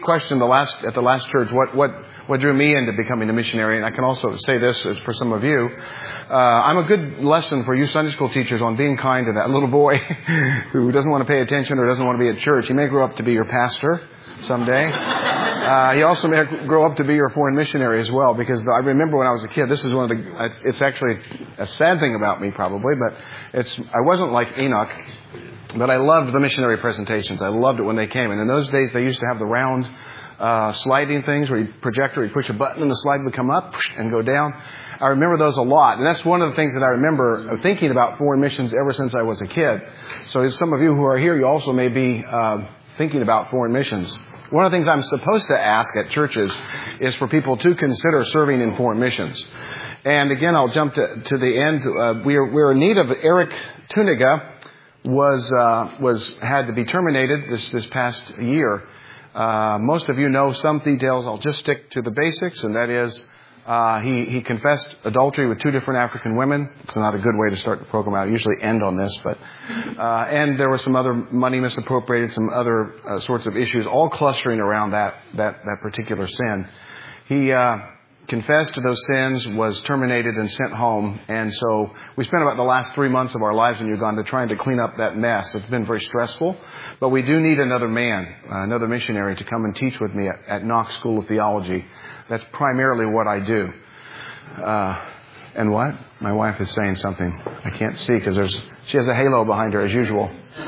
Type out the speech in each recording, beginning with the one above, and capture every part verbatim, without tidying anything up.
Question the last at the last church, what what what drew me into becoming a missionary, and I can also say this for some of you, uh, I'm a good lesson for you Sunday school teachers on being kind to that little boy who doesn't want to pay attention or doesn't want to be at church. He may grow up to be your pastor someday. Uh, he also may grow up to be your foreign missionary as well, because I remember when I was a kid, this is one of the, it's, it's actually a sad thing about me probably, but it's, I wasn't like Enoch, but I loved the missionary presentations. I loved it when they came. And in those days, they used to have the round uh, sliding things where you projector, you push a button and the slide would come up and go down. I remember those a lot. And that's one of the things that I remember thinking about foreign missions ever since I was a kid. So some of you who are here, you also may be uh, thinking about foreign missions. One of the things I'm supposed to ask at churches is for people to consider serving in foreign missions. And again, I'll jump to, to the end. Uh, we are, we're in need of Eric Tuniga. was uh, was had to be terminated this this past year. Uh, most of you know some details. I'll just stick to the basics, and that is uh, he he confessed adultery with two different African women. It's not a good way to start the program out. I usually end on this, but uh, and there was some other money misappropriated, some other uh, sorts of issues, all clustering around that that that particular sin. He. Uh, confessed to those sins, was terminated and sent home. And so we spent about the last three months of our lives in Uganda trying to clean up that mess. It's been very stressful. But we do need another man, uh, another missionary to come and teach with me at, at Knox School of Theology. That's primarily what I do. Uh, and what? My wife is saying something. I can't see because there's she has a halo behind her as usual.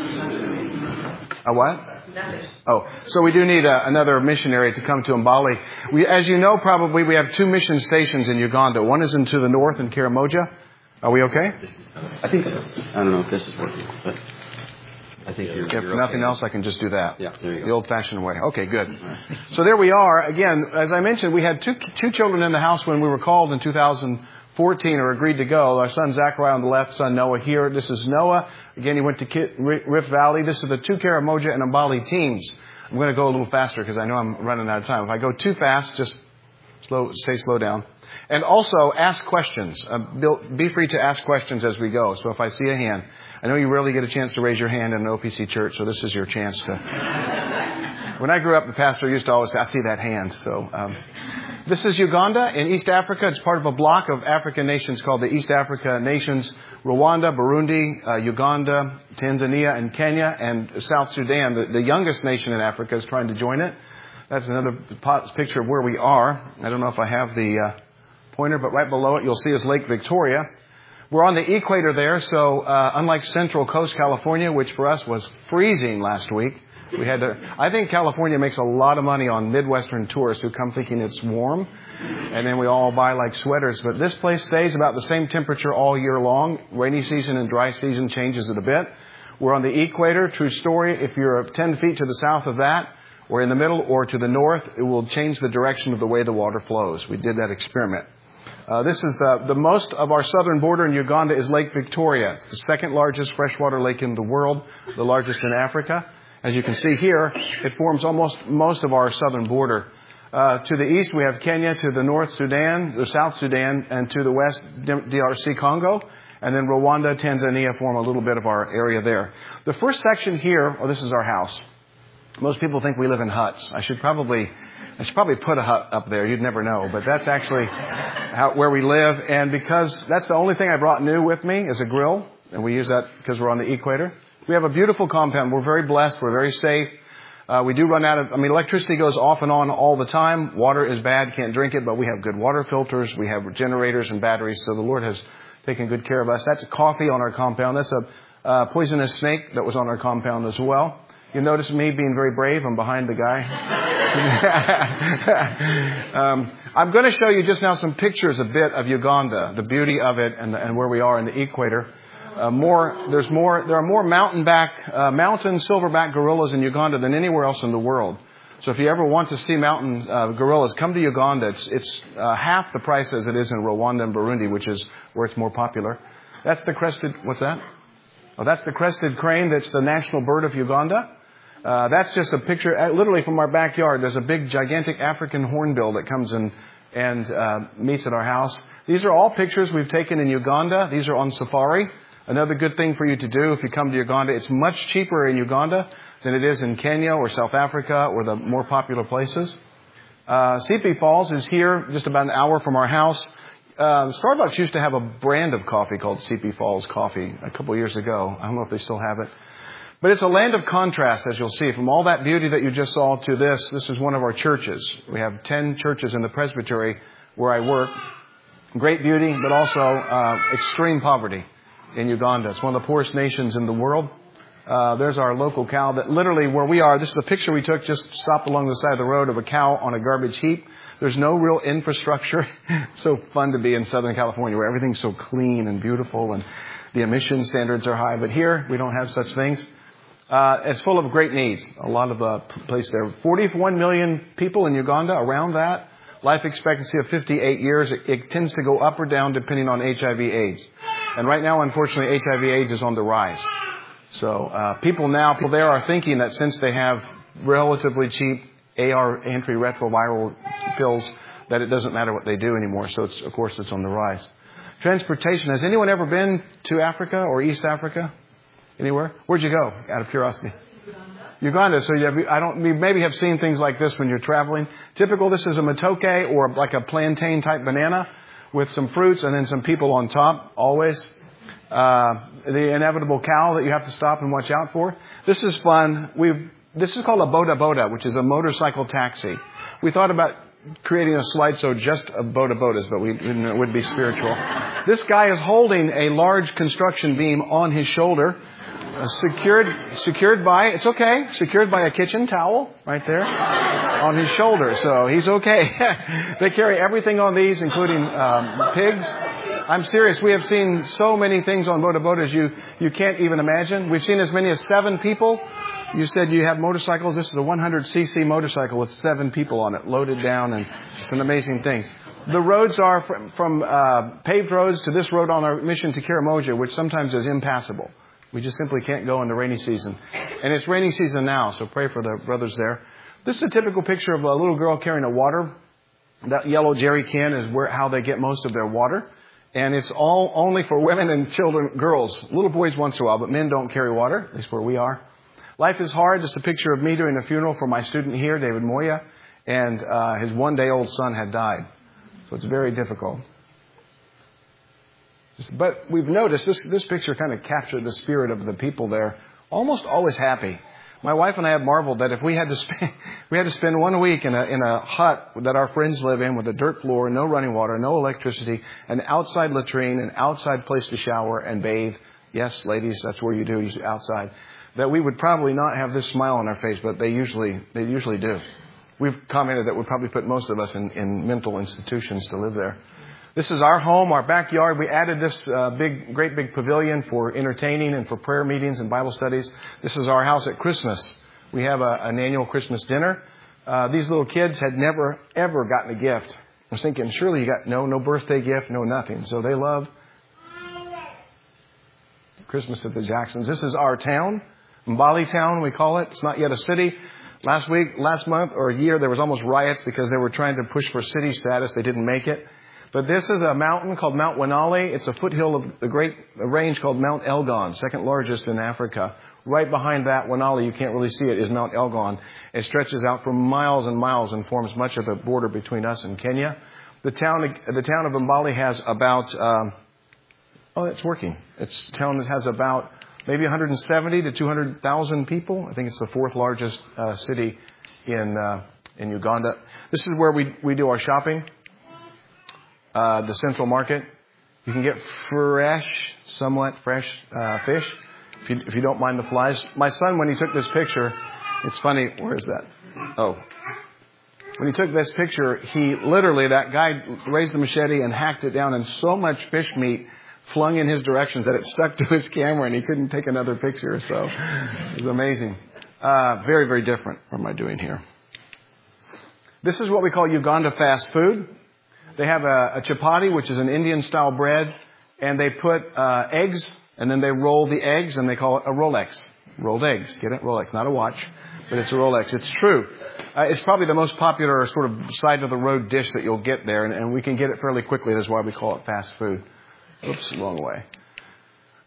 A what? Oh, so we do need a, another missionary to come to Mbali. We, as you know, probably we have two mission stations in Uganda. One is into the north in Karamoja. Are we okay? I think so. I don't know if this is working, but I think you're. If you're nothing okay. else, I can just do that. Yeah, there you go. The old-fashioned way. Okay, good. So there we are. Again, as I mentioned, we had two two children in the house when we were called in two thousand fourteen or agreed to go. Our son Zachariah on the left, son Noah here. This is Noah. Again, he went to Rift Valley. This is the two Karamoja and Mbali teams. I'm going to go a little faster because I know I'm running out of time. If I go too fast, just slow, say slow down. And also ask questions. Uh, be free to ask questions as we go. So if I see a hand, I know you rarely get a chance to raise your hand in an O P C church, so this is your chance to. When I grew up, the pastor used to always say, I see that hand. So um, this is Uganda in East Africa. It's part of a block of African nations called the East Africa Nations. Rwanda, Burundi, uh, Uganda, Tanzania, and Kenya, and South Sudan. The, the youngest nation in Africa is trying to join it. That's another picture of where we are. I don't know if I have the uh, pointer, but right below it you'll see is Lake Victoria. We're on the equator there, so uh, unlike Central Coast California, which for us was freezing last week, we had to. I think California makes a lot of money on Midwestern tourists who come thinking it's warm, and then we all buy like sweaters. But this place stays about the same temperature all year long. Rainy season and dry season changes it a bit. We're on the equator. True story. If you're ten feet to the south of that, or in the middle, or to the north, it will change the direction of the way the water flows. We did that experiment. Uh, this is the, the most of our southern border in Uganda is Lake Victoria. It's the second largest freshwater lake in the world, the largest in Africa. As you can see here, it forms almost most of our southern border. Uh, to the east, we have Kenya, to the north, Sudan, the South Sudan, and to the west, D R C Congo. And then Rwanda, Tanzania form a little bit of our area there. The first section here, oh, this is our house. Most people think we live in huts. I should probably, I should probably put a hut up there. You'd never know, but that's actually how, where we live. And because that's the only thing I brought new with me is a grill, and we use that because we're on the equator. We have a beautiful compound. We're very blessed. We're very safe. Uh, we do run out of, I mean, electricity goes off and on all the time. Water is bad. Can't drink it, but we have good water filters. We have generators and batteries. So the Lord has taken good care of us. That's coffee on our compound. That's a uh, poisonous snake that was on our compound as well. You notice me being very brave. I'm behind the guy. um, I'm going to show you just now some pictures a bit of Uganda, the beauty of it, and, the, and where we are in the equator. Uh, more, there's more. There are more mountain-back, uh, mountain silverback gorillas in Uganda than anywhere else in the world. So if you ever want to see mountain uh, gorillas, come to Uganda. It's, it's uh, half the price as it is in Rwanda and Burundi, which is where it's more popular. That's the crested. What's that? Oh, that's the crested crane. That's the national bird of Uganda. Uh, that's just a picture, uh, literally from our backyard. There's a big, gigantic African hornbill that comes in and uh, meets at our house. These are all pictures we've taken in Uganda. These are on safari. Another good thing for you to do if you come to Uganda, it's much cheaper in Uganda than it is in Kenya or South Africa or the more popular places. Uh, Sipi Falls is here just about an hour from our house. Uh, Starbucks used to have a brand of coffee called Sipi Falls Coffee a couple of years ago. I don't know if they still have it. But it's a land of contrast, as you'll see. From all that beauty that you just saw to this, this is one of our churches. We have ten churches in the presbytery where I work. Great beauty, but also uh, extreme poverty in Uganda. It's one of the poorest nations in the world. Uh, there's our local cow that literally where we are, this is a picture we took, just stopped along the side of the road of a cow on a garbage heap. There's no real infrastructure. It's so fun to be in Southern California where everything's so clean and beautiful and the emission standards are high. But here, we don't have such things. Uh, it's full of great needs. A lot of uh, place there. forty-one million people in Uganda, around that. Life expectancy of fifty-eight years. It, it tends to go up or down depending on H I V AIDS. And right now, unfortunately, H I V AIDS is on the rise. So uh, people now, people there are thinking that since they have relatively cheap A R antiretroviral pills, that it doesn't matter what they do anymore. So, it's, of course, it's on the rise. Transportation. Has anyone ever been to Africa or East Africa? Anywhere? Where'd you go, out of curiosity? Uganda. Uganda. So you, have, I don't, you maybe have seen things like this when you're traveling. Typical, this is a matoke or like a plantain-type banana with some fruits and then some people on top, always. Uh, the inevitable cow that you have to stop and watch out for. This is fun. We've, this is called a boda boda, which is a motorcycle taxi. We thought about creating a slideshow just of boda bodas, but we, it would be spiritual. This guy is holding a large construction beam on his shoulder, uh, secured, secured by, it's okay, secured by a kitchen towel right there on his shoulder. So he's okay. They carry everything on these, including um, pigs. I'm serious. We have seen so many things on boda bodas you, you can't even imagine. We've seen as many as seven people. You said you have motorcycles. This is a one hundred c c motorcycle with seven people on it, loaded down, and it's an amazing thing. The roads are from, from uh, paved roads to this road on our mission to Karamoja, which sometimes is impassable. We just simply can't go in the rainy season. And it's rainy season now, so pray for the brothers there. This is a typical picture of a little girl carrying a water. That yellow jerry can is where how they get most of their water. And it's all only for women and children, girls. Little boys once in a while, but men don't carry water, at least where we are. Life is hard. This is a picture of me doing a funeral for my student here, David Moya, and uh, his one-day-old son had died. So it's very difficult. But we've noticed this, this picture kind of captured the spirit of the people there, almost always happy. My wife and I have marveled that if we had to spend, we had to spend one week in a, in a hut that our friends live in with a dirt floor, no running water, no electricity, an outside latrine, an outside place to shower and bathe. Yes, ladies, that's where you do, you outside. That we would probably not have this smile on our face, but they usually, they usually do. We've commented that would probably put most of us in, in mental institutions to live there. This is our home, our backyard. We added this uh, big, great big pavilion for entertaining and for prayer meetings and Bible studies. This is our house at Christmas. We have a, an annual Christmas dinner. Uh, these little kids had never, ever gotten a gift. I was thinking, surely you got no, no birthday gift, no nothing. So they love Christmas at the Jacksons. This is our town, Mbali Town, we call it. It's not yet a city. Last week, last month or a year, there was almost riots because they were trying to push for city status. They didn't make it. But this is a mountain called Mount Wanali. It's a foothill of the great range called Mount Elgon, second largest in Africa. Right behind that Wanali, you can't really see it, is Mount Elgon. It stretches out for miles and miles and forms much of the border between us and Kenya. The town, the town of Mbali has about, um, oh, it's working. It's a town that has about maybe one hundred seventy to two hundred thousand people. I think it's the fourth largest uh, city in uh, in Uganda. This is where we we do our shopping. Uh, the Central Market. You can get fresh, somewhat fresh uh, fish, if you, if you don't mind the flies. My son, when he took this picture, it's funny. Where is that? Oh. When he took this picture, he literally, that guy raised the machete and hacked it down, and so much fish meat flung in his directions that it stuck to his camera, and he couldn't take another picture. So it was amazing. Uh, very, very different from what I'm doing here. This is what we call Uganda fast food. They have a, a chapati, which is an Indian-style bread, and they put uh, eggs, and then they roll the eggs, and they call it a Rolex. Rolled eggs. Get it? Rolex. Not a watch, but it's a Rolex. It's true. Uh, it's probably the most popular sort of side-of-the-road dish that you'll get there, and, and we can get it fairly quickly. That's why we call it fast food. Oops, wrong way.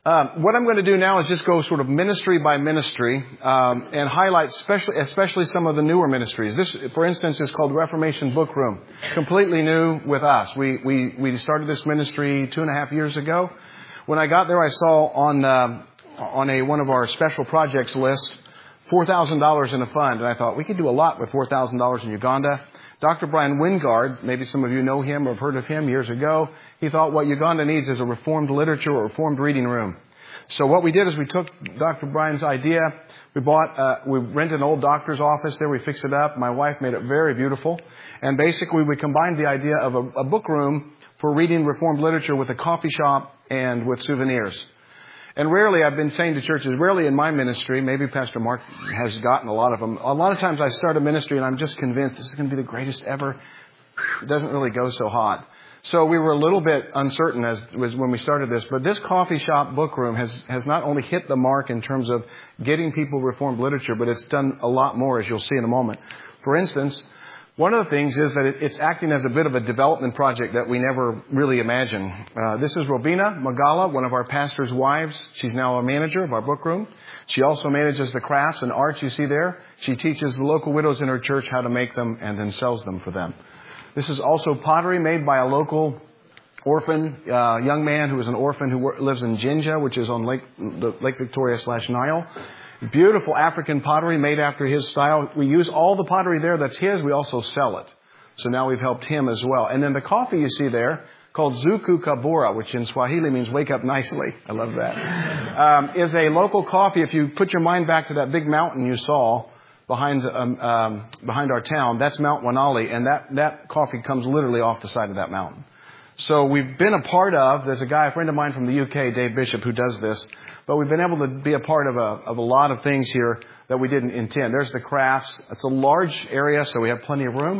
Um, what I'm going to do now is just go sort of ministry by ministry um, and highlight especially, especially some of the newer ministries. This, for instance, is called Reformation Book Room. Completely new with us. We, we, we started this ministry two and a half years ago. When I got there, I saw on, uh, on a, one of our special projects list, four thousand dollars in a fund. And I thought we could do a lot with four thousand dollars in Uganda. Doctor Brian Wingard, maybe some of you know him or have heard of him years ago. He thought what Uganda needs is a reformed literature or reformed reading room. So what we did is we took Doctor Brian's idea. We bought, uh, we rented an old doctor's office there. We fixed it up. My wife made it very beautiful. And basically we combined the idea of a, a book room for reading reformed literature with a coffee shop and with souvenirs. And rarely, I've been saying to churches, rarely in my ministry, maybe Pastor Mark has gotten a lot of them. A lot of times I start a ministry and I'm just convinced this is going to be the greatest ever. It doesn't really go so hot. So we were a little bit uncertain as was when we started this. But this coffee shop book room has, has not only hit the mark in terms of getting people reformed literature, but it's done a lot more, as you'll see in a moment. For instance, one of the things is that it's acting as a bit of a development project that we never really imagined. Uh, this is Robina Magala, one of our pastor's wives. She's now a manager of our book room. She also manages the crafts and arts you see there. She teaches the local widows in her church how to make them and then sells them for them. This is also pottery made by a local orphan, uh, young man who is an orphan who lives in Jinja, which is on Lake, Lake Victoria slash Nile. Beautiful African pottery made after his style. We use all the pottery there that's his. We also sell it. So now we've helped him as well. And then the coffee you see there, called Zuku Kabura, which in Swahili means wake up nicely. I love that. Um, is a local coffee. If you put your mind back to that big mountain you saw behind um, um, behind our town, that's Mount Wanali. And that, that coffee comes literally off the side of that mountain. So we've been a part of, there's a guy, a friend of mine from the U K, Dave Bishop, who does this. But we've been able to be a part of a, of a lot of things here that we didn't intend. There's the crafts. It's a large area, so we have plenty of room.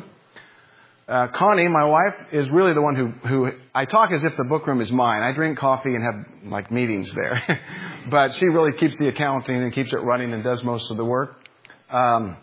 Uh, Connie, my wife, is really the one who, who, I talk as if the book room is mine. I drink coffee and have, like, meetings there. But she really keeps the accounting and keeps it running and does most of the work. Um,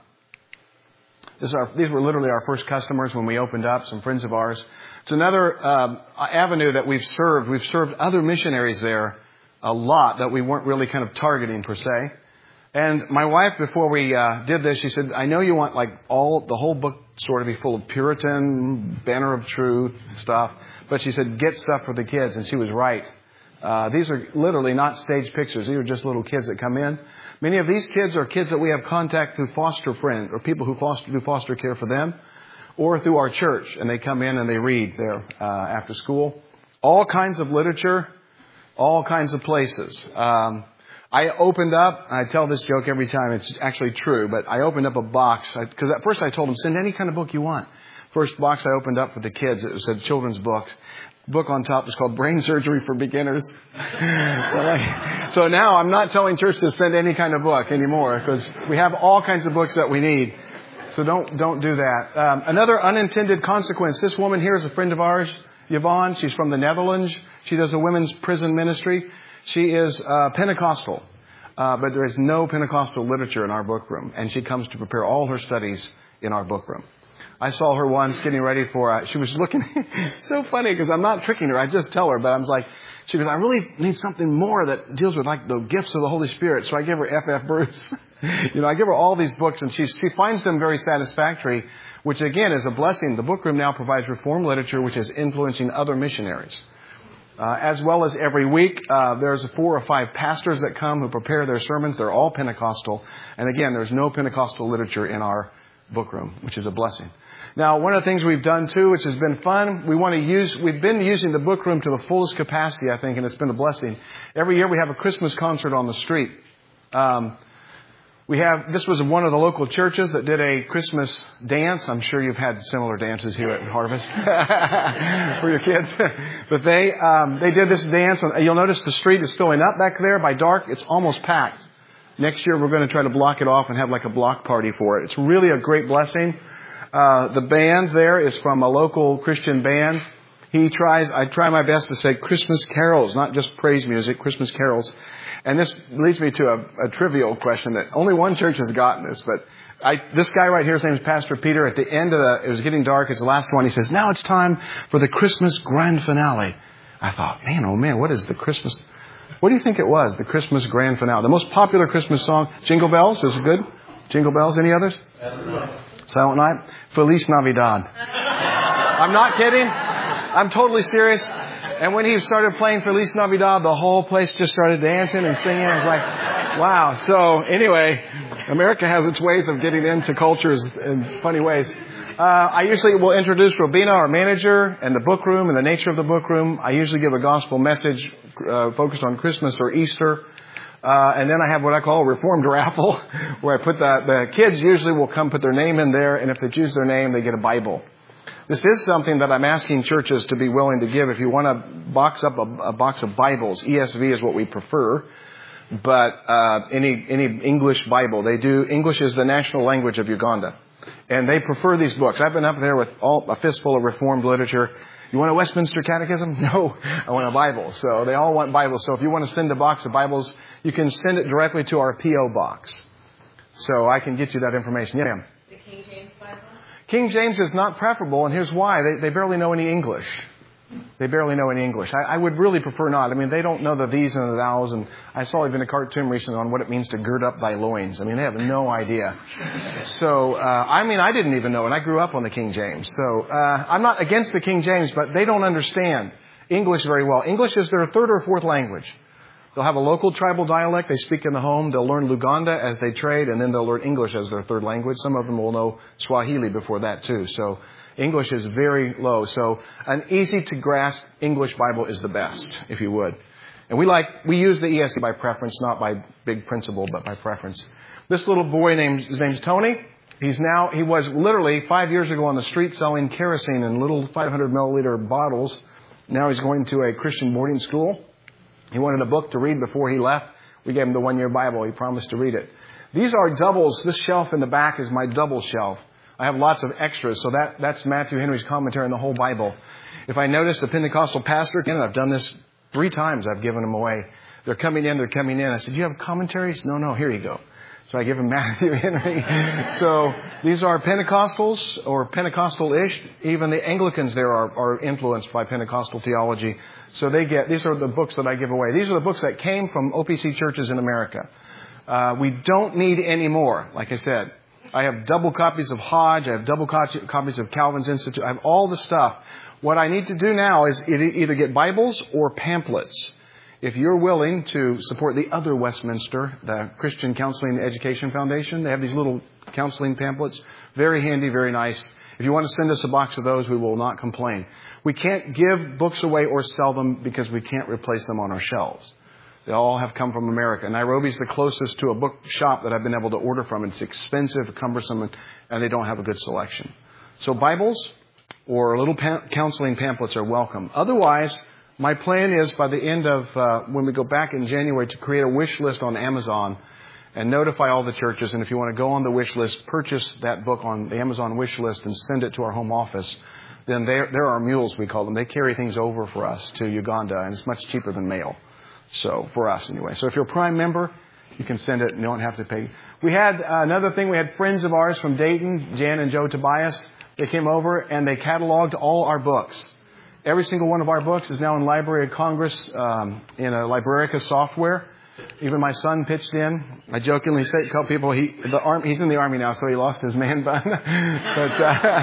this is our, these were literally our first customers when we opened up, some friends of ours. It's another um, avenue that we've served. We've served other missionaries there a lot that we weren't really kind of targeting per se. And my wife, before we uh, did this, she said, I know you want like all the whole book store to be full of Puritan, banner of truth stuff. But she said, get stuff for the kids. And she was right. Uh, these are literally not staged pictures. These are just little kids that come in. Many of these kids are kids that we have contact through foster friends or people who foster, do foster care for them or through our church. And they come in and they read there uh, after school. All kinds of literature. All kinds of places. Um, I opened up, I tell this joke every time, it's actually true, but I opened up a box, because at first I told them, send any kind of book you want. First box I opened up for the kids, it said children's books. Book on top was called Brain Surgery for Beginners. so, I, so now I'm not telling church to send any kind of book anymore, because we have all kinds of books that we need. So don't don't do that. Um, another unintended consequence, this woman here is a friend of ours, Yvonne. She's from the Netherlands. She does a women's prison ministry. She is uh, Pentecostal, uh, but there is no Pentecostal literature in our book room, and she comes to prepare all her studies in our book room. I saw her once getting ready for, uh, she was looking, so funny because I'm not tricking her. I just tell her, but I was like, she goes, I really need something more that deals with like the gifts of the Holy Spirit. So I give her F F Bruce. you know, I give her all these books and she, she finds them very satisfactory, which again is a blessing. The book room now provides reform literature, which is influencing other missionaries. Uh, as well as every week, uh, there's four or five pastors that come who prepare their sermons. They're all Pentecostal. And again, there's no Pentecostal literature in our book room, which is a blessing. Now, one of the things we've done too, which has been fun, we want to use, we've been using the book room to the fullest capacity, I think, and it's been a blessing. Every year we have a Christmas concert on the street. Um, we have, this was one of the local churches that did a Christmas dance. I'm sure you've had similar dances here at Harvest for your kids. But they, um, they did this dance. And you'll notice the street is filling up back there. By dark, it's almost packed. Next year we're going to try to block it off and have like a block party for it. It's really a great blessing. Uh, the band there is from a local Christian band. He tries, I try my best to say Christmas carols, not just praise music, Christmas carols. And this leads me to a, a trivial question that only one church has gotten this, but I, this guy right here, his name is Pastor Peter. At the end of the, it was getting dark, it's the last one. He says, now it's time for the Christmas grand finale. I thought, man, oh man, what is the Christmas? What do you think it was, the Christmas grand finale? The most popular Christmas song, Jingle Bells, is it good? Jingle Bells, any others? Silent Night. Silent Night? Feliz Navidad. I'm not kidding. I'm totally serious. And when he started playing Feliz Navidad, the whole place just started dancing and singing. I was like, wow. So anyway, America has its ways of getting into cultures in funny ways. Uh, I usually will introduce Robina, our manager, and the book room and the nature of the book room. I usually give a gospel message uh, focused on Christmas or Easter. Uh, and then I have what I call a reformed raffle, where I put the, the kids usually will come put their name in there, and if they choose their name, they get a Bible. This is something that I'm asking churches to be willing to give. If you want to box up a, a box of Bibles, E S V is what we prefer, but uh, any any English Bible. They do. English is the national language of Uganda, and they prefer these books. I've been up there with all, a fistful of Reformed literature. You want a Westminster Catechism? No, I want a Bible. So they all want Bibles. So if you want to send a box of Bibles, you can send it directly to our P O box. So I can get you that information. Yeah, ma'am. The King James Bible? King James is not preferable, and here's why. They, they barely know any English. They barely know any English. I, I would really prefer not. I mean, they don't know the these and the thous, and I saw even a cartoon recently on what it means to gird up thy loins. I mean, they have no idea. So, uh, I mean, I didn't even know, and I grew up on the King James. So, uh, I'm not against the King James, but they don't understand English very well. English is their third or fourth language. They'll have a local tribal dialect they speak in the home. They'll learn Luganda as they trade, and then they'll learn English as their third language. Some of them will know Swahili before that, too. So English is very low. So an easy-to-grasp English Bible is the best, if you would. And we like we use the E S V by preference, not by big principle, but by preference. This little boy, named his name's Tony. He's now, he was literally five years ago on the street selling kerosene in little five hundred milliliter bottles. Now he's going to a Christian boarding school. He wanted a book to read before he left. We gave him the one-year Bible. He promised to read it. These are doubles. This shelf in the back is my double shelf. I have lots of extras. So that, that's Matthew Henry's commentary on the whole Bible. If I notice a Pentecostal pastor, and I've done this three times, I've given them away. They're coming in, they're coming in. I said, do you have commentaries? No, no, here you go. So I give them Matthew Henry. So these are Pentecostals or Pentecostal-ish. Even the Anglicans there are, are influenced by Pentecostal theology. So they get, these are the books that I give away. These are the books that came from O P C churches in America. Uh, we don't need any more, like I said. I have double copies of Hodge. I have double co- copies of Calvin's Institute. I have all the stuff. What I need to do now is either get Bibles or pamphlets. If you're willing to support the other Westminster, the Christian Counseling and Education Foundation, they have these little counseling pamphlets. Very handy, very nice. If you want to send us a box of those, we will not complain. We can't give books away or sell them because we can't replace them on our shelves. They all have come from America. Nairobi's the closest to a book shop that I've been able to order from. It's expensive, cumbersome, and they don't have a good selection. So Bibles or little pa- counseling pamphlets are welcome. Otherwise, my plan is by the end of, uh, when we go back in January, to create a wish list on Amazon and notify all the churches. And if you want to go on the wish list, purchase that book on the Amazon wish list and send it to our home office. Then there, there are mules, we call them. They carry things over for us to Uganda, and it's much cheaper than mail. So, for us anyway. So if you're a Prime member, you can send it and you don't have to pay. We had uh, another thing. We had friends of ours from Dayton, Jan and Joe Tobias. They came over and they cataloged all our books. Every single one of our books is now in Library of Congress um, in a Librarica software. Even my son pitched in. I jokingly say, tell people he the arm, he's in the Army now, so he lost his man bun. but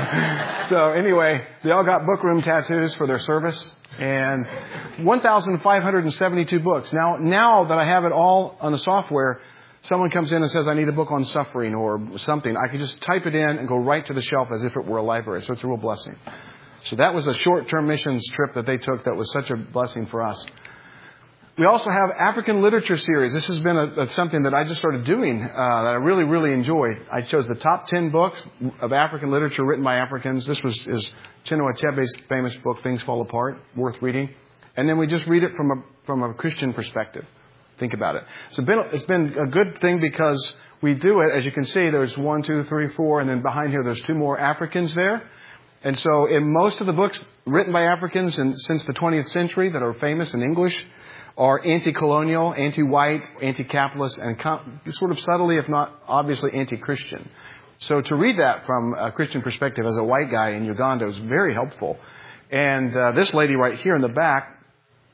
uh, so anyway, they all got book room tattoos for their service. And one thousand five hundred seventy-two books. Now, now that I have it all on the software, someone comes in and says, I need a book on suffering or something. I can just type it in and go right to the shelf as if it were a library. So it's a real blessing. So that was a short-term missions trip that they took that was such a blessing for us. We also have African literature series. This has been a, a, something that I just started doing uh, that I really, really enjoyed. I chose the top ten books of African literature written by Africans. This was is Chinua Achebe's famous book, Things Fall Apart, worth reading. And then we just read it from a from a Christian perspective. Think about it. So it's been, it's been a good thing because we do it. As you can see, there's one, two, three, four, and then behind here there's two more Africans there. And so in most of the books written by Africans in, since the twentieth century that are famous in English are anti-colonial, anti-white, anti-capitalist, and com- sort of subtly, if not obviously, anti-Christian. So to read that from a Christian perspective as a white guy in Uganda was very helpful. And uh, this lady right here in the back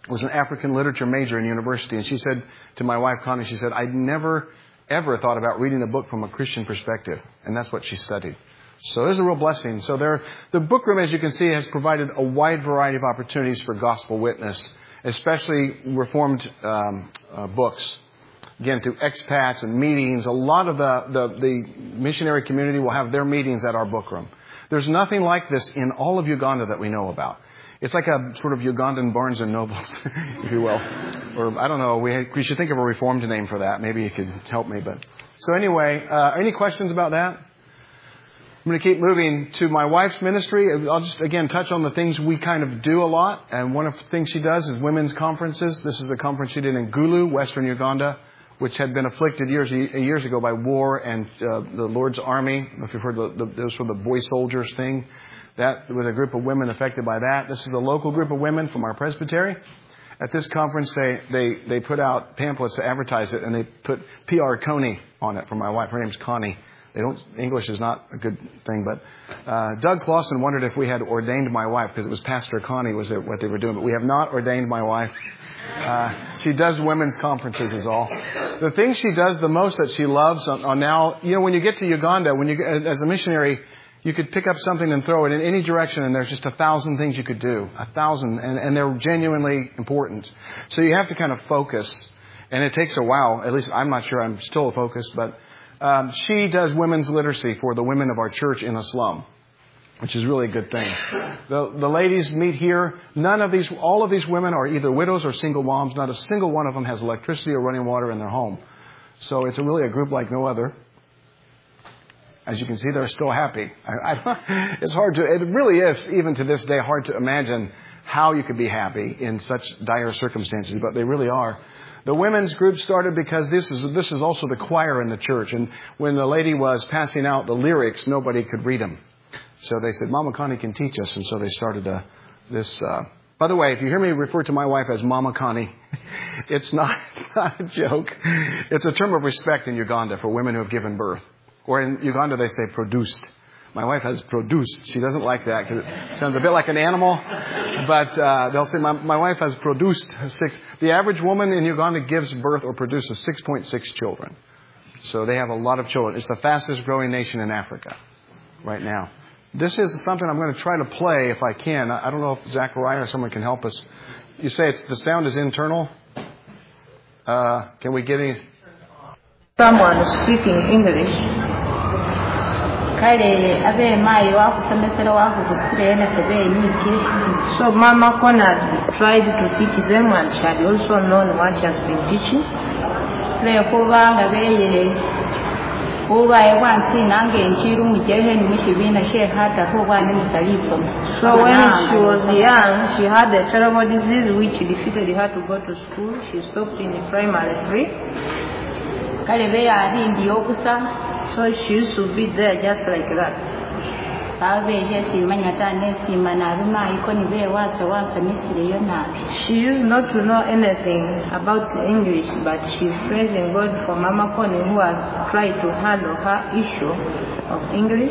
was an African literature major in university. And she said to my wife, Connie, she said, I never, ever thought about reading a book from a Christian perspective. And that's what she studied. So there's a real blessing. So there, the book room, as you can see, has provided a wide variety of opportunities for gospel witness, especially Reformed um, uh, books. Again, through expats and meetings, a lot of the, the, the missionary community will have their meetings at our book room. There's nothing like this in all of Uganda that we know about. It's like a sort of Ugandan Barnes and Nobles, if you will. Or, I don't know, we, we should think of a Reformed name for that. Maybe you could help me. But So anyway, uh, any questions about that? I'm going to keep moving to my wife's ministry. I'll just, again, touch on the things we kind of do a lot. And one of the things she does is women's conferences. This is a conference she did in Gulu, Western Uganda, which had been afflicted years years ago by war and uh, the Lord's Army. I don't know if you've heard the, the, those sort of the boy soldiers thing. That was a group of women affected by that. This is a local group of women from our presbytery. At this conference, they, they, they put out pamphlets to advertise it, and they put P R Coney on it for my wife. Her name's Connie. They don't, English is not a good thing, but uh, Doug Clausen wondered if we had ordained my wife, because it was Pastor Connie was what they were doing, but we have not ordained my wife. Uh, she does women's conferences is all. The thing she does the most that she loves on, on now, you know, when you get to Uganda, when you, as a missionary, you could pick up something and throw it in any direction, and there's just a thousand things you could do. A thousand, and, and they're genuinely important. So you have to kind of focus, and it takes a while. At least I'm not sure I'm still focused, but um, she does women's literacy for the women of our church in a slum, which is really a good thing. The, the ladies meet here. None of these, all of these women are either widows or single moms. Not a single one of them has electricity or running water in their home. So it's a really a group like no other. As you can see, they're still happy. I, I, it's hard to, it really is, even to this day, hard to imagine how you could be happy in such dire circumstances, but they really are. The women's group started because this is this is also the choir in the church. And when the lady was passing out the lyrics, nobody could read them. So they said, Mama Connie can teach us. And so they started a, this. Uh, by the way, if you hear me refer to my wife as Mama Connie, it's not, it's not a joke. It's a term of respect in Uganda for women who have given birth. Or in Uganda, they say produced. My wife has produced. She doesn't like that because it sounds a bit like an animal. But uh, they'll say, my, my wife has produced six. The average woman in Uganda gives birth or produces six point six children. So they have a lot of children. It's the fastest growing nation in Africa right now. This is something I'm going to try to play if I can. I don't know if Zachariah or someone can help us. You say it's the sound is internal. Uh, can we get any? Someone speaking English. So Mama Connie tried to teach them, and she had also known what she has been teaching. So when she was young, she had a terrible disease which defeated her to go to school. She stopped in the primary three. So she used to be there just like that. She used not to know anything about English, but she's praising God for Mama Connie, who has tried to handle her issue of English.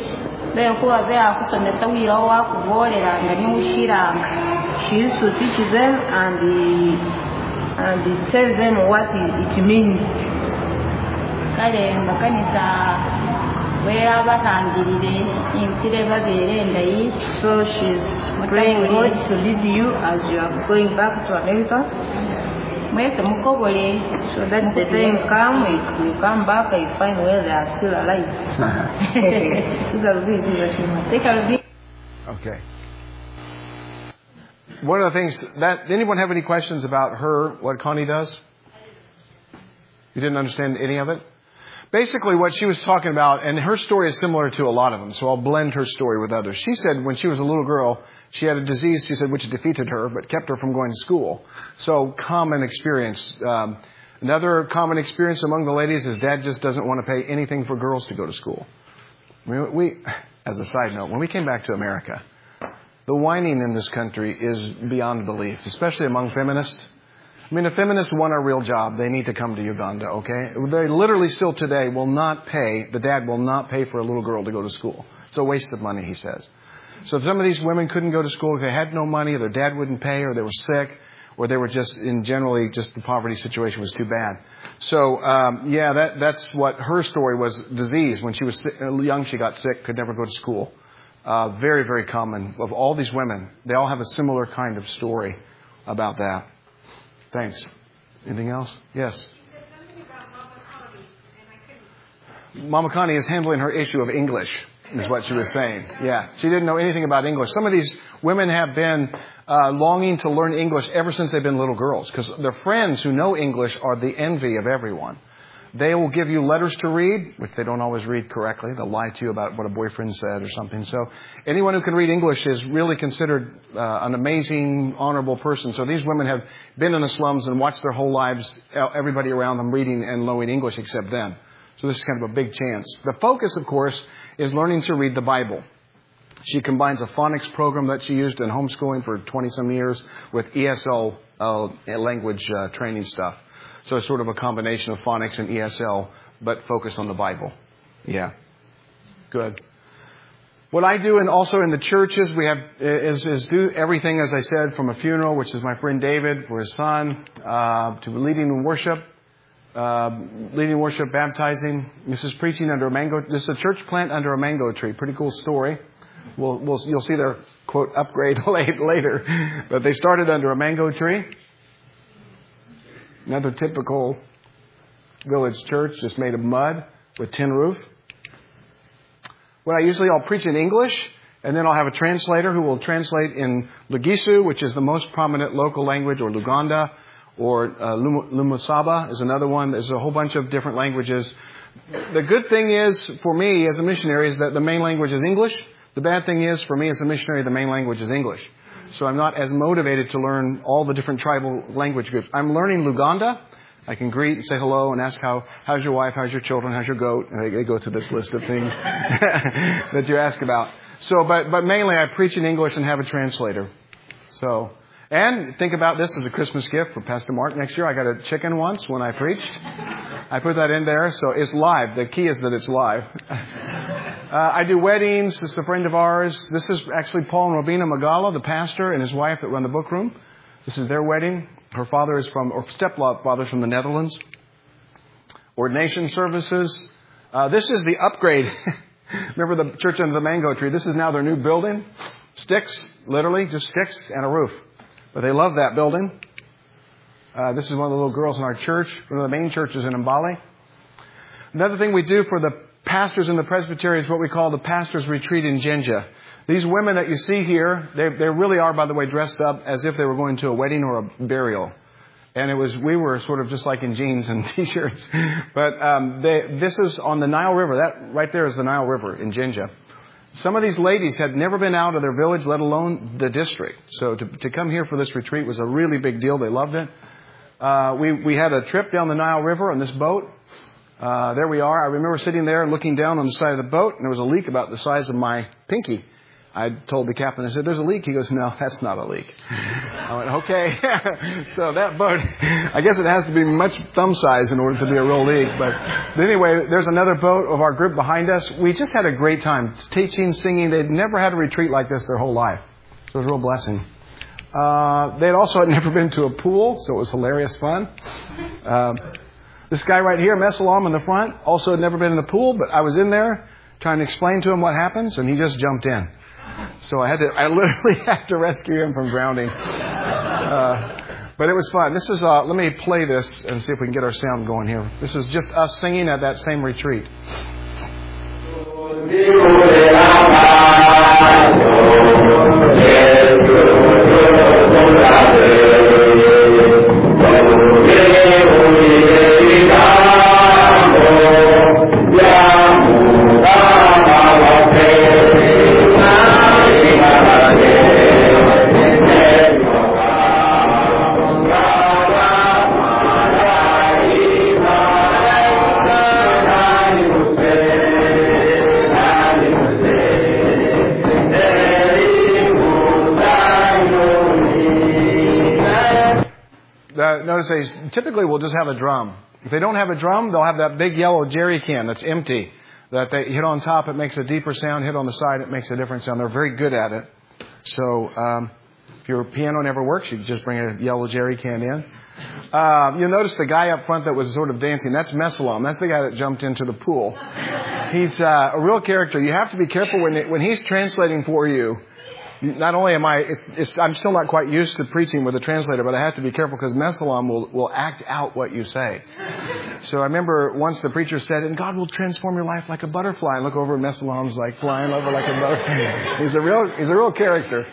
She used to teach them and, and tell them what it, it means. So she's praying God to lead you as you are going back to America. So that the time comes, you come back and you find where they are still alive. Okay. One of the things that, anyone have any questions about her, what Connie does? You didn't understand any of it? Basically, what she was talking about, and her story is similar to a lot of them, so I'll blend her story with others. She said when she was a little girl, she had a disease, she said, which defeated her, but kept her from going to school. So, common experience. Um, another common experience among the ladies is Dad just doesn't want to pay anything for girls to go to school. I mean, we, as a side note, when we came back to America, the whining in this country is beyond belief, especially among feminists. I mean, if feminists want a real job, they need to come to Uganda, okay? They literally still today will not pay, the dad will not pay for a little girl to go to school. It's a waste of money, he says. So if some of these women couldn't go to school, if they had no money, or their dad wouldn't pay, or they were sick, or they were just in generally just the poverty situation was too bad. So um, yeah, that that's what her story was. Disease. When she was sick, young, she got sick, could never go to school. Uh, very very common of all these women. They all have a similar kind of story about that. Thanks. Anything else? Yes. Mama Connie is handling her issue of English, is what she was saying. Yeah, she didn't know anything about English. Some of these women have been uh, longing to learn English ever since they've been little girls, because their friends who know English are the envy of everyone. They will give you letters to read, which they don't always read correctly. They'll lie to you about what a boyfriend said or something. So anyone who can read English is really considered uh, an amazing, honorable person. So these women have been in the slums and watched their whole lives, everybody around them reading and knowing English except them. So this is kind of a big chance. The focus, of course, is learning to read the Bible. She combines a phonics program that she used in homeschooling for twenty-some years with E S L uh, language uh, training stuff. So it's sort of a combination of phonics and E S L, but focused on the Bible. Yeah. Good. What I do, and also in the churches, we have is, is do everything, as I said, from a funeral, which is my friend David for his son, uh, to leading in worship, uh, leading worship, baptizing. This is preaching under a mango. This is a church plant under a mango tree. Pretty cool story. We'll, we'll you'll see their quote upgrade later, but they started under a mango tree. Another typical village church, just made of mud with tin roof. Well, I usually I'll preach in English, and then I'll have a translator who will translate in Lugisu, which is the most prominent local language, or Luganda, or uh, Lumusaba is another one. There's a whole bunch of different languages. The good thing is, for me as a missionary, is that the main language is English. The bad thing is, for me as a missionary, the main language is English. So I'm not as motivated to learn all the different tribal language groups. I'm learning Luganda. I can greet and say hello and ask how, how's your wife, how's your children, how's your goat? And they, they go through this list of things that you ask about. So, but, but mainly I preach in English and have a translator. So, and think about this as a Christmas gift for Pastor Mark next year. I got a chicken once when I preached. I put that in there. So it's live. The key is that it's live. Uh, I do weddings. This is a friend of ours. This is actually Paul and Robina Magala, the pastor, and his wife that run the book room. This is their wedding. Her father is from, or stepfather's from the Netherlands. Ordination services. Uh, this is the upgrade. Remember the church under the mango tree? This is now their new building. Sticks, literally, just sticks and a roof. But they love that building. Uh, this is one of the little girls in our church. One of the main churches in Mbali. Another thing we do for the pastors in the presbytery is what we call the pastor's retreat in Jinja. These women that you see here, they, they really are, by the way, dressed up as if they were going to a wedding or a burial. And it was, we were sort of just like in jeans and t-shirts. But um, they, this is on the Nile River. That right there is the Nile River in Jinja. Some of these ladies had never been out of their village, let alone the district. So to, to come here for this retreat was a really big deal. They loved it. Uh, we, we had a trip down the Nile River on this boat. Uh, there we are. I remember sitting there and looking down on the side of the boat, and there was a leak about the size of my pinky. I told the captain, I said, there's a leak. He goes, no, that's not a leak. I went, okay. So that boat, I guess it has to be much thumb size in order to be a real leak. But anyway, there's another boat of our group behind us. We just had a great time teaching, singing. They'd never had a retreat like this their whole life. So it was a real blessing. Uh, they'd also had never been to a pool, so it was hilarious fun. Um, This guy right here, Mesalam in the front, also had never been in the pool, but I was in there trying to explain to him what happens, and he just jumped in. So I had to, I literally had to rescue him from drowning. Uh, but it was fun. This is, uh, let me play this and see if we can get our sound going here. This is just us singing at that same retreat. Notice they typically will just have a drum. If they don't have a drum, they'll have that big yellow jerry can that's empty. That they hit on top, it makes a deeper sound. Hit on the side, it makes a different sound. They're very good at it. So um, If your piano never works, you can just bring a yellow jerry can in. Uh, you'll notice the guy up front that was sort of dancing. That's Mesalam. That's the guy that jumped into the pool. He's uh, a real character. You have to be careful when it, when he's translating for you. Not only am I, it's, it's, I'm still not quite used to preaching with a translator, but I have to be careful because Mesalam will, will act out what you say. So I remember once the preacher said, and God will transform your life like a butterfly. And look over, and Mesalam's like flying over like a butterfly. He's a real, he's a real character.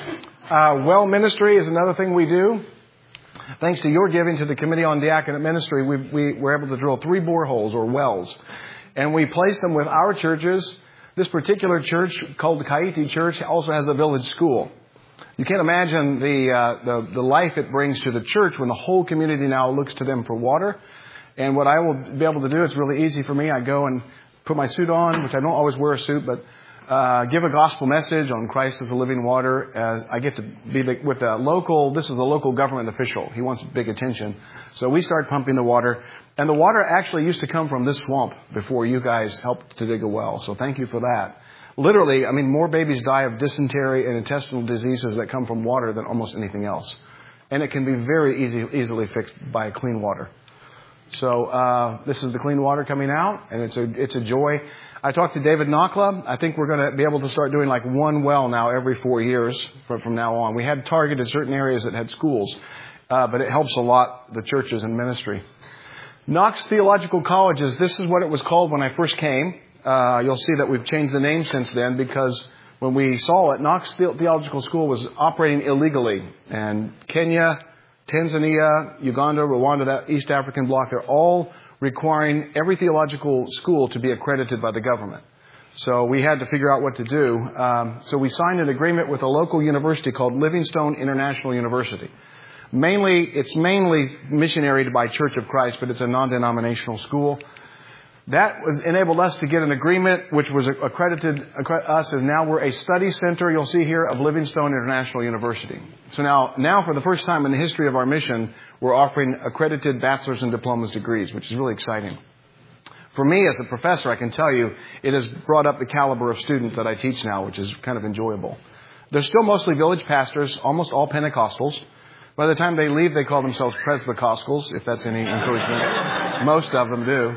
Uh, well ministry is another thing we do. Thanks to your giving to the Committee on Diaconate Ministry, we, we were able to drill three boreholes or wells. And we placed them with our churches. This particular church, called the Kaiti Church, also has a village school. You can't imagine the, uh, the the life it brings to the church when the whole community now looks to them for water. And what I will be able to do, it's really easy for me. I go and put my suit on, which I don't always wear a suit, but uh, give a gospel message on Christ as the living water. Uh, I get to be the, with a local, this is a local government official. He wants big attention. So we start pumping the water. And the water actually used to come from this swamp before you guys helped to dig a well. So thank you for that. Literally, I mean, more babies die of dysentery and intestinal diseases that come from water than almost anything else. And it can be very easy, easily fixed by clean water. So uh, this is the clean water coming out, and it's a it's a joy. I talked to David Nakla. I think we're going to be able to start doing like one well now every four years from, from now on. We had targeted certain areas that had schools, uh, but it helps a lot, the churches and ministry. Knox Theological Colleges, this is what it was called when I first came. Uh, you'll see that we've changed the name since then because when we saw it, Knox Theological School was operating illegally. And Kenya, Tanzania, Uganda, Rwanda, that East African bloc, they're all requiring every theological school to be accredited by the government. So we had to figure out what to do. Um, so we signed an agreement with a local university called Livingstone International University. Mainly, it's mainly missionaried by Church of Christ, but it's a non-denominational school. That was enabled us to get an agreement, which was accredited us as now we're a study center, you'll see here, of Livingstone International University. So now, now for the first time in the history of our mission, we're offering accredited bachelor's and diploma's degrees, which is really exciting. For me, as a professor, I can tell you, it has brought up the caliber of students that I teach now, which is kind of enjoyable. They're still mostly village pastors, almost all Pentecostals. By the time they leave, they call themselves Presbycostals, if that's any encouragement. Most of them do.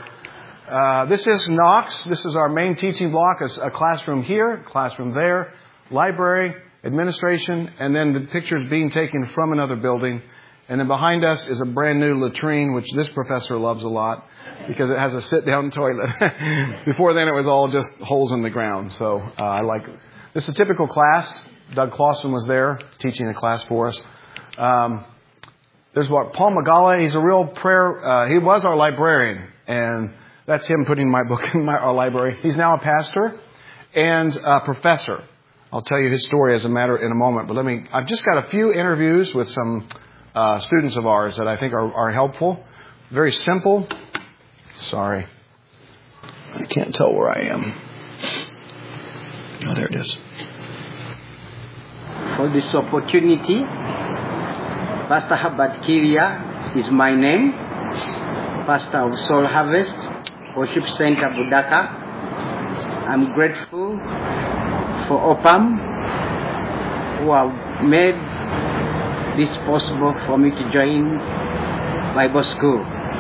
Uh, this is Knox. This is our main teaching block. A, a classroom here, classroom there, library, administration, and then the pictures being taken from another building. And then behind us is a brand new latrine, which this professor loves a lot because it has a sit-down toilet. Before then, it was all just holes in the ground. So uh, I like it. This is a typical class. Doug Clausen was there teaching a class for us. Um, there's what Paul Magala. He's a real prayer. Uh, he was our librarian, and that's him putting my book in my, our library. He's now a pastor and a professor. I'll tell you his story as a matter in a moment. But let me. I've just got a few interviews with some uh, students of ours that I think are, are helpful. Very simple. Sorry, I can't tell where I am. Oh, there it is. For this opportunity, Pastor Herbert Kiria is my name, pastor of Soul Harvest Worship Center, Budaka. I'm grateful for O P A M who have made this possible for me to join Bible school.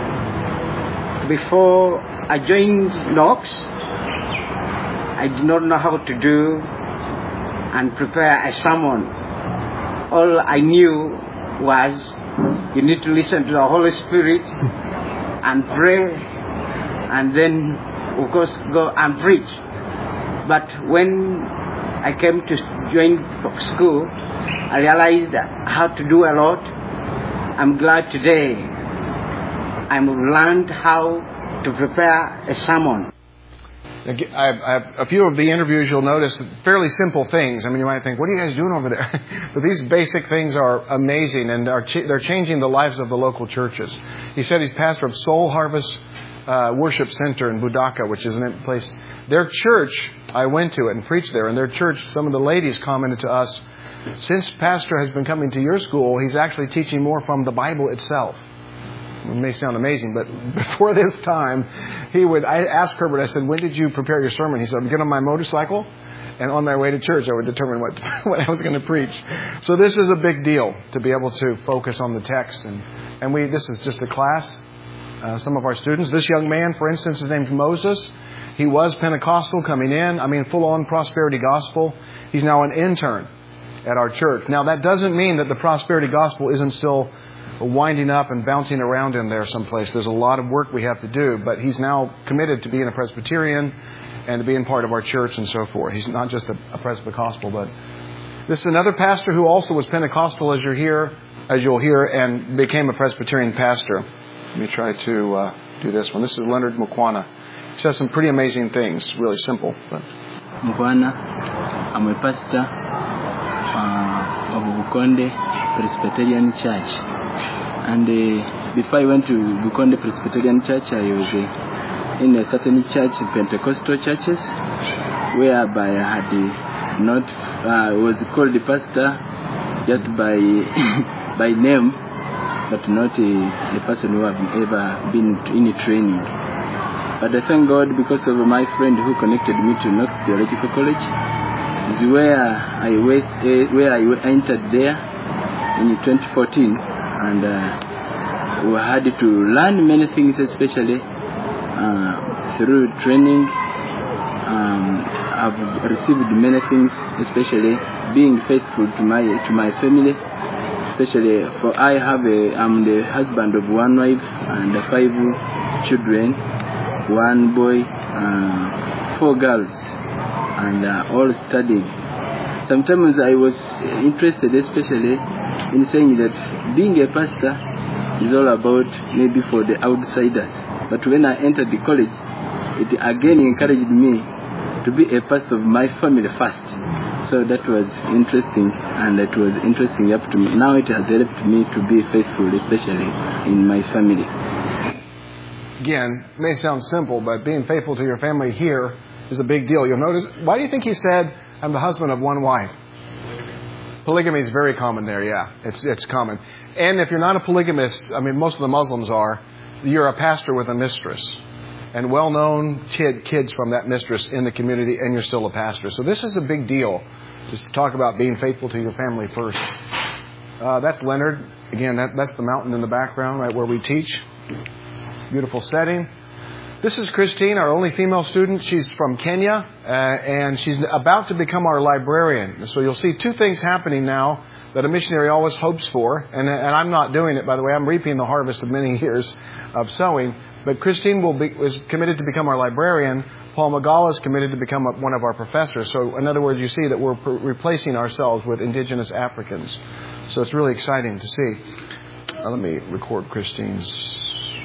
Before I joined Knox, I did not know how to do and prepare a sermon. All I knew was you need to listen to the Holy Spirit and pray and then of course go and preach. But when I came to join school, I realized how to do a lot. I'm glad today I've learned how to prepare a sermon. I have a few of the interviews you'll notice, fairly simple things. I mean, you might think, what are you guys doing over there? But these basic things are amazing, and are ch- they're changing the lives of the local churches. He said he's pastor of Soul Harvest uh, Worship Center in Budaka, which is a place. Their church, I went to it and preached there, and their church, some of the ladies commented to us, since Pastor has been coming to your school, he's actually teaching more from the Bible itself. It may sound amazing, but before this time, he would. I asked Herbert, I said, when did you prepare your sermon? He said, I'm getting on my motorcycle, And on my way to church, I would determine what, what I was going to preach. So this is a big deal to be able to focus on the text. And, and we this is just a class. Uh, some of our students. This young man, for instance, his name's Moses. He was Pentecostal coming in. I mean, full-on prosperity gospel. He's now an intern at our church. Now, that doesn't mean that the prosperity gospel isn't still winding up and bouncing around in there someplace. There's a lot of work we have to do, but he's now committed to being a Presbyterian and to being part of our church and so forth. He's not just a, a Presbycostal, but this is another pastor who also was Pentecostal, as you're here, as you'll hear, and became a Presbyterian pastor. Let me try to uh, do this one. This is Leonard Mukwana. He says some pretty amazing things, really simple. But Mukwana, I'm a pastor uh, of Bukonde Presbyterian Church. And uh, before I went to Bukonde Presbyterian Church, I was uh, in a certain church, Pentecostal churches, whereby I had uh, not uh, was called the pastor just by by name, but not a, a person who have ever been to any training. But I thank God because of my friend who connected me to Knox Theological College. This is where I went, uh, where I entered there in twenty fourteen. And uh, we had to learn many things, especially uh, through training. Um, I've received many things, especially being faithful to my to my family. Especially for I have a I'm the husband of one wife and five children, one boy, uh, four girls, and uh, all studying. Sometimes I was interested, especially in saying that being a pastor is all about maybe for the outsiders. But when I entered the college, it again encouraged me to be a part of my family first. So that was interesting, and it was interesting up to me. Now it has helped me to be faithful, especially in my family. Again, it may sound simple, but being faithful to your family here is a big deal. You'll notice, why do you think he said, I'm the husband of one wife? Polygamy is very common there, yeah. It's it's common. And if you're not a polygamist, I mean, most of the Muslims are, you're a pastor with a mistress. And well-known kid, kids from that mistress in the community, and you're still a pastor. So this is a big deal, just to talk about being faithful to your family first. Uh, that's Leonard. Again, that, that's the mountain in the background, right where we teach. Beautiful setting. This is Christine, our only female student. She's from Kenya, uh, and she's about to become our librarian. So you'll see two things happening now that a missionary always hopes for. And, and I'm not doing it, by the way. I'm reaping the harvest of many years of sowing. But Christine will be, is committed to become our librarian. Paul Magala is committed to become a, one of our professors. So in other words, you see that we're pr- replacing ourselves with indigenous Africans. So it's really exciting to see. Uh, let me record Christine's...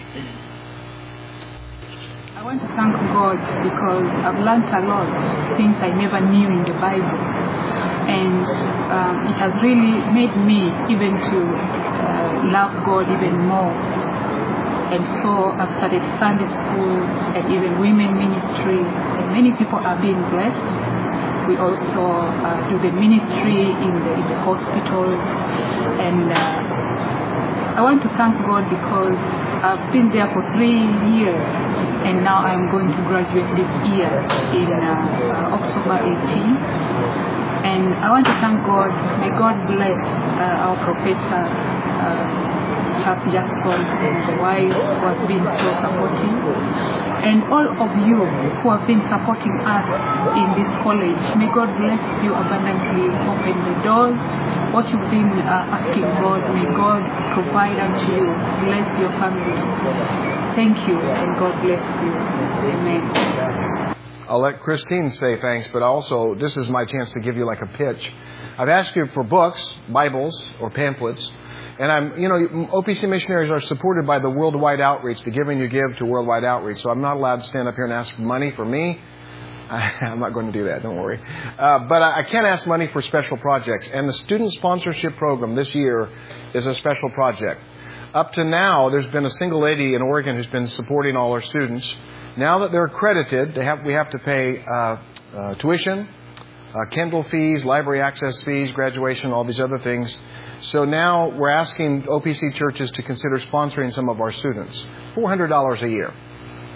I want to thank God because I've learned a lot, things I never knew in the Bible. And um, it has really made me even to uh, love God even more. And so I've started Sunday school and even women ministry, and many people are being blessed. We also uh, do the ministry in the, in the hospital. And uh, I want to thank God because I've been there for three years, and now I'm going to graduate this year in uh, October eighteenth. And I want to thank God. May God bless uh, our professor, uh, Chuck Jackson, and the wife who has been so supportive, and all of you who have been supporting us in this college. May God bless you abundantly, open the doors. What you've been uh, asking God, may God provide unto you. Bless your family. Thank you, and God bless you. Amen. I'll let Christine say thanks, but also this is my chance to give you like a pitch. I've asked you for books, Bibles, or pamphlets. And I'm, you know, O P C missionaries are supported by the Worldwide Outreach, the giving you give to Worldwide Outreach. So I'm not allowed to stand up here and ask for money for me. I'm not going to do that, don't worry. Uh, but I can ask money for special projects. And the student sponsorship program this year is a special project. Up to now, there's been a single lady in Oregon who's been supporting all our students. Now that they're accredited, they have we have to pay uh, uh, tuition, uh, Kindle fees, library access fees, graduation, all these other things. So now we're asking O P C churches to consider sponsoring some of our students. four hundred dollars a year.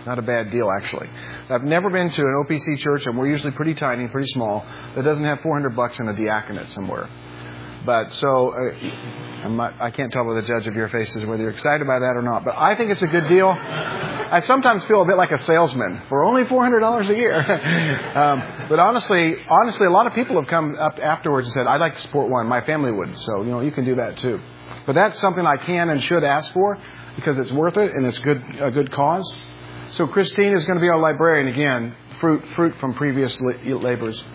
Not a bad deal, actually. I've never been to an O P C church, and we're usually pretty tiny, pretty small, that doesn't have four hundred bucks in a diaconate somewhere. But so, uh, I'm not, I can't tell by the judge of your faces whether you're excited about that or not. But I think it's a good deal. I sometimes feel a bit like a salesman for only four hundred dollars a year. um, but honestly, honestly, a lot of people have come up afterwards and said, I'd like to support one. My family would. So, you know, you can do that too. But that's something I can and should ask for because it's worth it and it's good a good cause. So Christine is going to be our librarian again, fruit fruit from previous labors.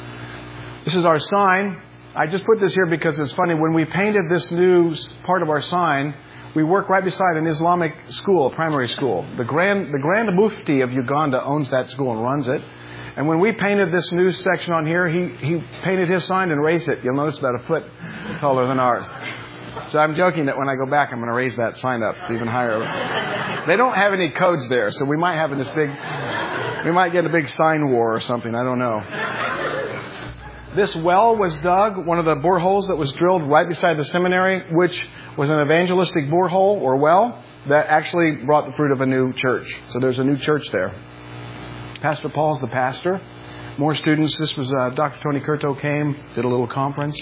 This is our sign. I just put this here because it's funny. When we painted this new part of our sign, we work right beside an Islamic school, primary school. The Grand the Grand Mufti of Uganda owns that school and runs it. And when we painted this new section on here, he, he painted his sign and raised it. You'll notice about a foot taller than ours. So I'm joking that when I go back, I'm going to raise that sign up to even higher. They don't have any codes there, so we might have this big, we might get a big sign war or something. I don't know. This well was dug, one of the boreholes that was drilled right beside the seminary, which was an evangelistic borehole or well that actually brought the fruit of a new church. So there's a new church there. Pastor Paul's the pastor. More students. This was uh, Doctor Tony Curto came, did a little conference.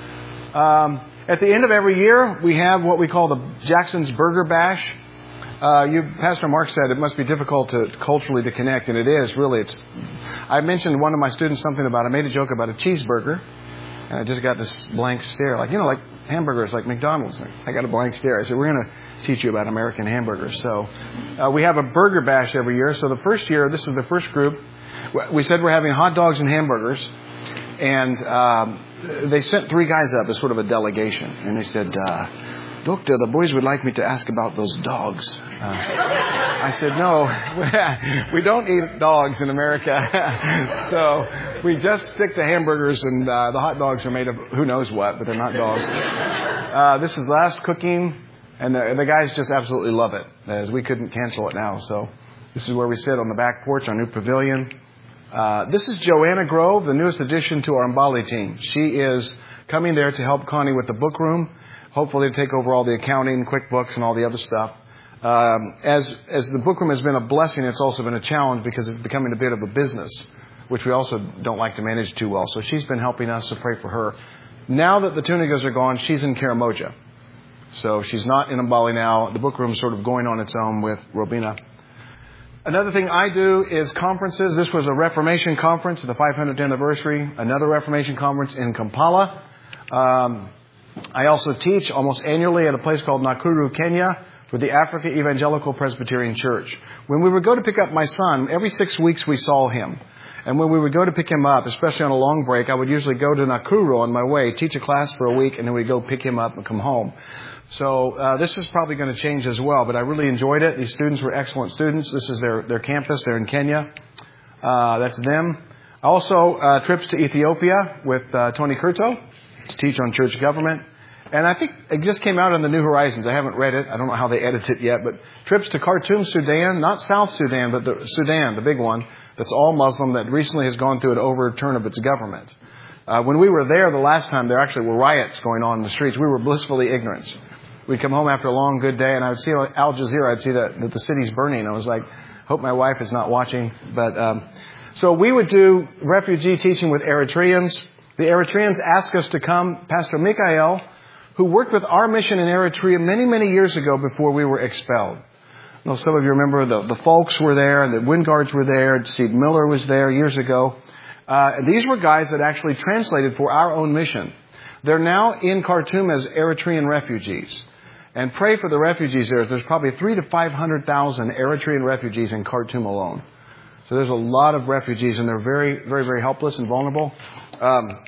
Um, at the end of every year, we have what we call the Jackson's Burger Bash. Uh, you, Pastor Mark said it must be difficult to culturally to connect, and it is really. It's. I mentioned to one of my students something about. I made a joke about a cheeseburger, and I just got this blank stare, like you know, like hamburgers, like McDonald's. I got a blank stare. I said, "We're going to teach you about American hamburgers." So uh, we have a burger bash every year. So the first year, this is the first group. We said we're having hot dogs and hamburgers, and um, they sent three guys up as sort of a delegation, and they said. Uh, Doctor, the boys would like me to ask about those dogs. Uh, I said, no, we don't eat dogs in America. So we just stick to hamburgers, and uh, the hot dogs are made of who knows what, but they're not dogs. Uh, this is last cooking, and the, the guys just absolutely love it, as we couldn't cancel it now. So this is where we sit on the back porch, our new pavilion. Uh, this is Joanna Grove, the newest addition to our Mbali team. She is coming there to help Connie with the book room. Hopefully to take over all the accounting, QuickBooks, and all the other stuff. Um, as as the bookroom has been a blessing, it's also been a challenge because it's becoming a bit of a business, which we also don't like to manage too well. So she's been helping us, so pray for her. Now that the Tunigas are gone, she's in Karamoja. So she's not in Mbali now. The bookroom's sort of going on its own with Robina. Another thing I do is conferences. This was a Reformation conference, the five hundredth anniversary. Another Reformation conference in Kampala. Um... I also teach almost annually at a place called Nakuru, Kenya, for the Africa Evangelical Presbyterian Church. When we would go to pick up my son, every six weeks we saw him. And when we would go to pick him up, especially on a long break, I would usually go to Nakuru on my way, teach a class for a week, and then we'd go pick him up and come home. So uh, this is probably going to change as well, but I really enjoyed it. These students were excellent students. This is their, their campus. They're in Kenya. Uh, that's them. Also, uh, trips to Ethiopia with uh, Tony Curto to teach on church government. And I think it just came out on the New Horizons. I haven't read it. I don't know how they edit it yet. But trips to Khartoum, Sudan, not South Sudan, but the Sudan, the big one, that's all Muslim, that recently has gone through an overturn of its government. Uh, when we were there the last time, there actually were riots going on in the streets. We were blissfully ignorant. We'd come home after a long, good day, and I would see on Al Jazeera, I'd see that, that the city's burning. I was like, hope my wife is not watching. But um, so we would do refugee teaching with Eritreans. The Eritreans asked us to come. Pastor Mikael, who worked with our mission in Eritrea many, many years ago before we were expelled. I know some of you remember the, the Folks were there, the Wingards were there, Steve Miller was there years ago. Uh, and these were guys that actually translated for our own mission. They're now in Khartoum as Eritrean refugees. And pray for the refugees there. There's probably three to five hundred thousand Eritrean refugees in Khartoum alone. So there's a lot of refugees, and they're very, very, very helpless and vulnerable. Um,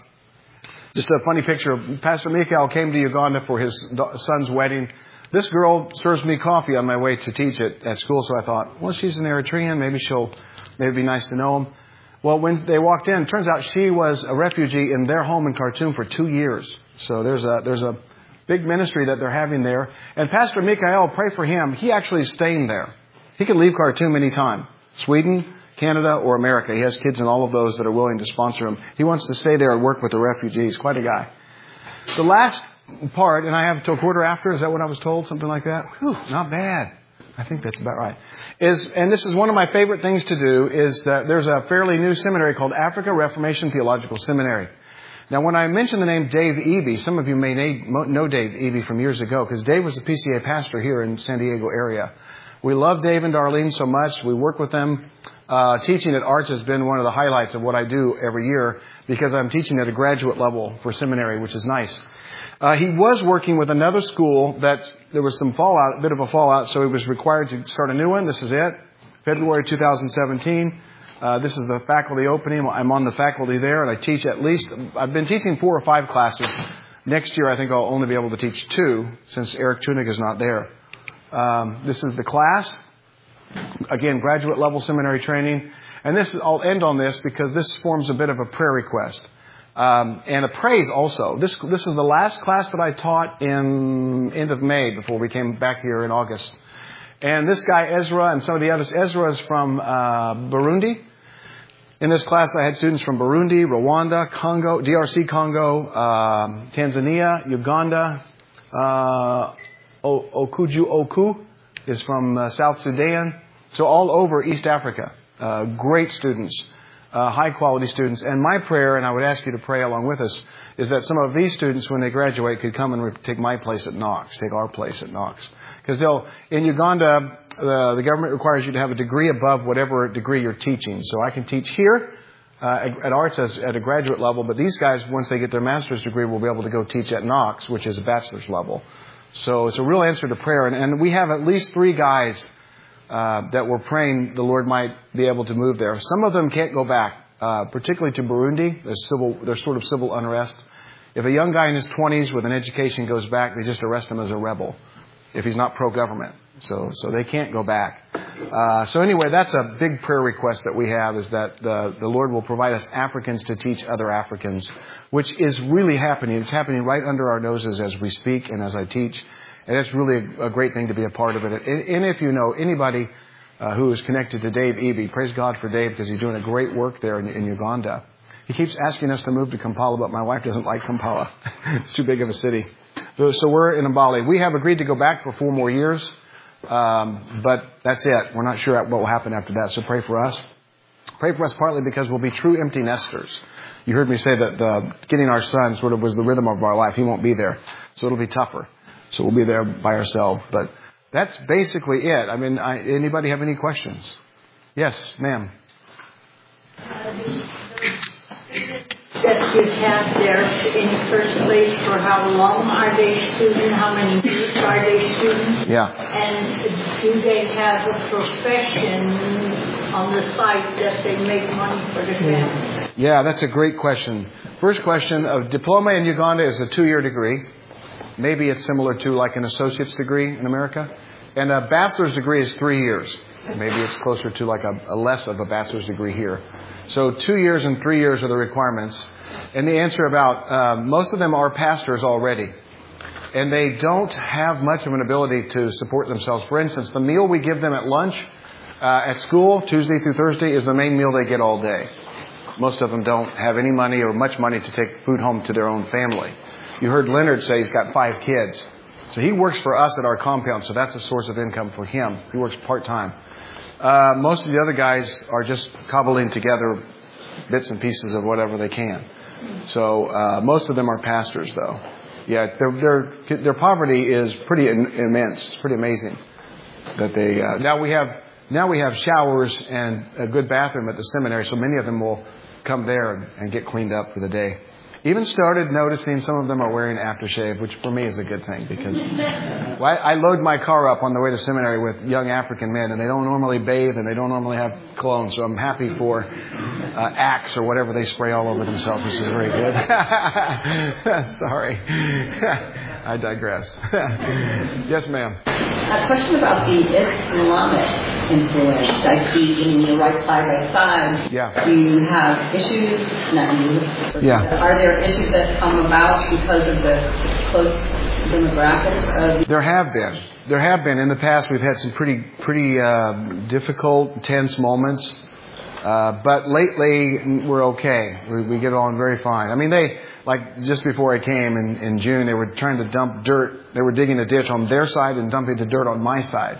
just a funny picture. Pastor Mikael came to Uganda for his son's wedding. This girl serves me coffee on my way to teach it at school, so I thought, well, she's an Eritrean. Maybe she'll, maybe it'd be nice to know him. Well, when they walked in, it turns out she was a refugee in their home in Khartoum for two years. So there's a there's a big ministry that they're having there. And Pastor Mikael, pray for him. He actually is staying there. He can leave Khartoum anytime. Sweden, Canada, or America. He has kids in all of those that are willing to sponsor him. He wants to stay there and work with the refugees. Quite a guy. The last part, and I have till quarter after, is that what I was told? Something like that? Whew, not bad. I think that's about right. Is and this is one of my favorite things to do. Is that there's a fairly new seminary called Africa Reformation Theological Seminary. Now, when I mention the name Dave Eby, some of you may know Dave Eby from years ago, because Dave was a P C A pastor here in San Diego area. We love Dave and Darlene so much. We work with them. Uh, teaching at Arch has been one of the highlights of what I do every year, because I'm teaching at a graduate level for seminary, which is nice. Uh, he was working with another school that there was some fallout, a bit of a fallout, so he was required to start a new one. This is it, February two thousand seventeen. Uh, this is the faculty opening. I'm on the faculty there, and I teach at least, I've been teaching four or five classes. Next year, I think I'll only be able to teach two, since Eric Tunig is not there. Um, this is the class. Again, graduate level seminary training. And this, I'll end on this because this forms a bit of a prayer request. Um, and a praise also. This, this is the last class that I taught in end of May before we came back here in August. And this guy, Ezra, and some of the others, Ezra is from, uh, Burundi. In this class, I had students from Burundi, Rwanda, Congo, D R C Congo, uh, Tanzania, Uganda, uh, Okuju Oku is from uh, South Sudan. So all over East Africa. Uh, great students, uh, high quality students. And my prayer, and I would ask you to pray along with us, is that some of these students, when they graduate, could come and re- take my place at Knox, take our place at Knox. Because they'll, in Uganda, uh, the government requires you to have a degree above whatever degree you're teaching. So I can teach here uh, at, at Arts as, at a graduate level, but these guys, once they get their master's degree, will be able to go teach at Knox, which is a bachelor's level. So it's a real answer to prayer. And, and we have at least three guys uh, that we're praying the Lord might be able to move there. Some of them can't go back, uh, particularly to Burundi. There's civil, there's sort of civil unrest. If a young guy in his twenties with an education goes back, they just arrest him as a rebel if he's not pro-government. So, so they can't go back. Uh, so anyway, that's a big prayer request that we have, is that the, the Lord will provide us Africans to teach other Africans, which is really happening. It's happening right under our noses as we speak and as I teach. And it's really a, a great thing to be a part of it. And, and if you know anybody uh, who is connected to Dave Eby, praise God for Dave, because he's doing a great work there in, in Uganda. He keeps asking us to move to Kampala, but my wife doesn't like Kampala. It's too big of a city. So, so we're in Mbale. We have agreed to go back for four more years. Um, but that's it. We're not sure what will happen after that. So pray for us. Pray for us partly because we'll be true empty nesters. You heard me say that the, getting our son sort of was the rhythm of our life. He won't be there. So it'll be tougher. So we'll be there by ourselves. But that's basically it. I mean, I, anybody have any questions? Yes, ma'am. That you have there in the first place, for how long are they students? How many years are they students? Yeah. And do they have a profession on the side that they make money for the family? Yeah, that's a great question. First question, a diploma in Uganda is a two-year degree. Maybe it's similar to like an associate's degree in America. And a bachelor's degree is three years. Maybe it's closer to like a, a less of a bachelor's degree here. So two years and three years are the requirements. And the answer about, uh, most of them are pastors already. And they don't have much of an ability to support themselves. For instance, the meal we give them at lunch uh, at school, Tuesday through Thursday, is the main meal they get all day. Most of them don't have any money or much money to take food home to their own family. You heard Leonard say he's got five kids. So he works for us at our compound, so that's a source of income for him. He works part-time. Uh, most of the other guys are just cobbling together bits and pieces of whatever they can. So uh, most of them are pastors, though. Yeah, their their their poverty is pretty immense. It's pretty amazing that they. Uh, now we have now we have showers and a good bathroom at the seminary, so many of them will come there and, and get cleaned up for the day. Even started noticing some of them are wearing aftershave, which for me is a good thing because well, I, I load my car up on the way to seminary with young African men, and they don't normally bathe and they don't normally have cologne. So I'm happy for uh, Axe or whatever they spray all over themselves, which is very good. Sorry, I digress. Yes, ma'am. A question about the Islamic influence. I see in your right side, right side. Yeah. Do you have issues? Not you. Yeah. Are there issues that come about because of the close demographics of? There have been. There have been. In the past, we've had some pretty, pretty uh, difficult, tense moments. Uh, but lately, we're okay. We, we get on very fine. I mean, they, like just before I came in, in June, they were trying to dump dirt. They were digging a ditch on their side and dumping the dirt on my side.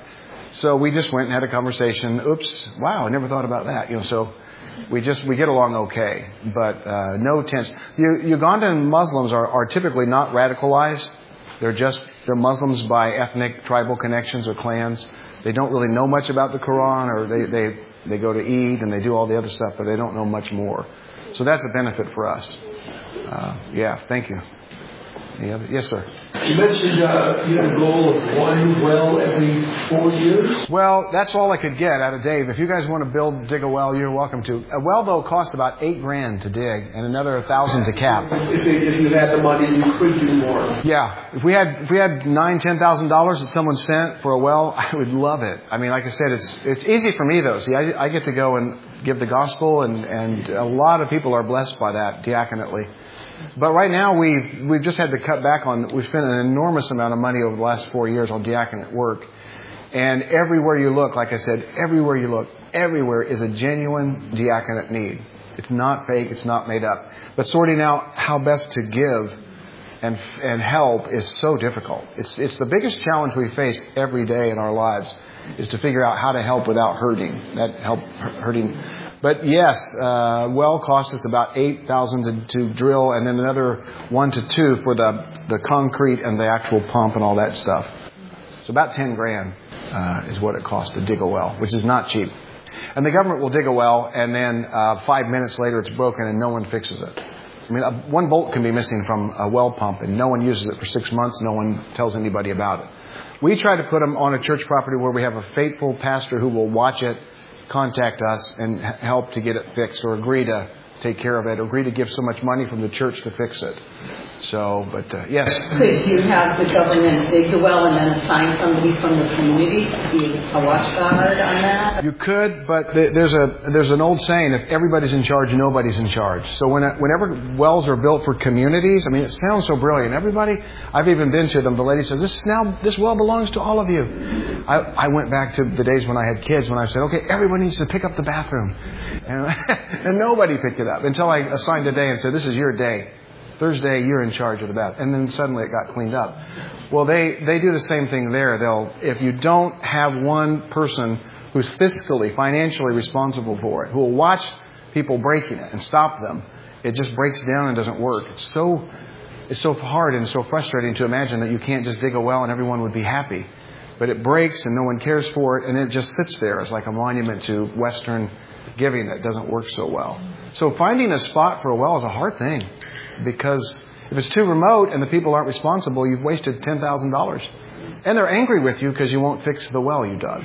So we just went and had a conversation. Oops, wow, I never thought about that. You know, so we just we get along okay, but uh, no tense. U- Ugandan Muslims are, are typically not radicalized. They're just they're Muslims by ethnic, tribal connections or clans. They don't really know much about the Quran, or they they they go to Eid and they do all the other stuff, but they don't know much more. So that's a benefit for us. Uh, yeah, thank you. Any other? Yes, sir. You mentioned uh, you had a goal of one well every four years? Well, that's all I could get out of Dave. If you guys want to build, dig a well, you're welcome to. A well, though, costs about eight grand to dig and another thousand to cap. If, if you had the money, you could do more. Yeah. If we had if we had nine, ten thousand dollars that someone sent for a well, I would love it. I mean, like I said, it's it's easy for me, though. See, I, I get to go and give the gospel, and, and a lot of people are blessed by that diaconately. But right now we've we've just had to cut back on. We've spent an enormous amount of money over the last four years on diaconate work, and everywhere you look, like I said, everywhere you look, everywhere is a genuine diaconate need. It's not fake. It's not made up. But sorting out how best to give and and help is so difficult. It's it's the biggest challenge we face every day in our lives is to figure out how to help without hurting. That help hurting. But yes, uh, well costs us about eight thousand to, to drill, and then another one to two for the the concrete and the actual pump and all that stuff. So about ten grand uh, is what it costs to dig a well, which is not cheap. And the government will dig a well, and then uh, five minutes later it's broken, and no one fixes it. I mean, uh, one bolt can be missing from a well pump, and no one uses it for six months. No one tells anybody about it. We try to put them on a church property where we have a faithful pastor who will watch it, contact us, and help to get it fixed, or agree to take care of it, or agree to give so much money from the church to fix it. So, but uh, yes. Could you have the government dig the well and then assign somebody from the community to be a watchguard on that? You could, but th- there's a there's an old saying: if everybody's in charge, nobody's in charge. So when whenever wells are built for communities, I mean, it sounds so brilliant. Everybody, I've even been to them. The lady says, "This is now this well belongs to all of you." I, I went back to the days when I had kids, when I said, "Okay, everyone needs to pick up the bathroom," and, and nobody picked it up until I assigned a day and said, "This is your day. Thursday, you're in charge of the bath." And then suddenly it got cleaned up. Well, they, they do the same thing there. They'll, if you don't have one person who's fiscally, financially responsible for it, who will watch people breaking it and stop them, it just breaks down and doesn't work. It's so, it's so hard and so frustrating to imagine that you can't just dig a well and everyone would be happy. But it breaks and no one cares for it, and it just sits there as like a monument to Western giving that doesn't work so well. So finding a spot for a well is a hard thing, because if it's too remote and the people aren't responsible, you've wasted ten thousand dollars. And they're angry with you because you won't fix the well you dug.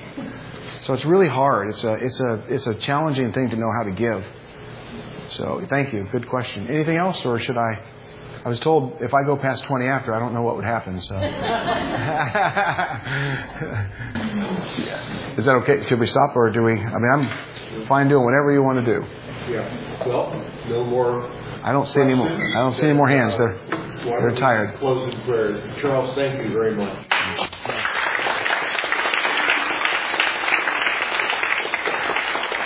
So it's really hard. It's a it's a it's a challenging thing to know how to give. So thank you. Good question. Anything else, or should I? I was told if I go past twenty after, I don't know what would happen. So is that okay? Should we stop, or do we? I mean, I'm fine doing whatever you want to do. Yeah. Well, no more. I don't see any more. I don't see any more hands. They're they're tired. Closing prayer. Charles, thank you very much.